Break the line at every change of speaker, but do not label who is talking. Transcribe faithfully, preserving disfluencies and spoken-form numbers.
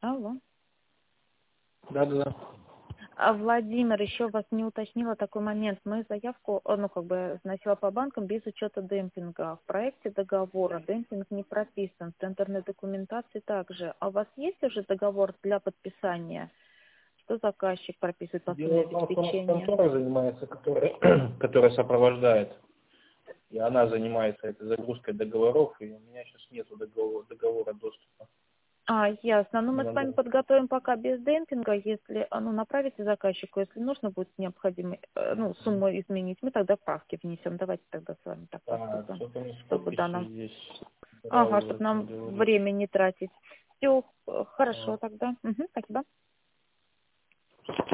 Алло.
Да-да-да.
А Владимир, еще вас не уточнила такой момент. Мы заявку, э, ну, как бы, вносила по банкам без учета демпинга. В проекте договора демпинг не прописан, в тендерной документации также. А у вас есть уже договор для подписания? Что заказчик прописывает
Дело
последнее
в том, что у нас
обеспечение?
контора занимается, которая, которая сопровождает. И она занимается этой загрузкой договоров, и у меня сейчас нету договора, договора доступа.
А, ясно. Ну,
Мне
мы с вами
надо...
подготовим пока без демпинга. Если, а, ну, направите заказчику, если нужно будет необходимо, э, ну, сумму изменить, мы тогда правки внесем. Давайте тогда с вами так
А,
поступим,
что-то у нас с
чтобы да,
подписью
нам,
здесь
ага,
сразу
чтобы
это
нам
говорит.
время не тратить. Все, хорошо
А.
тогда. Угу, спасибо.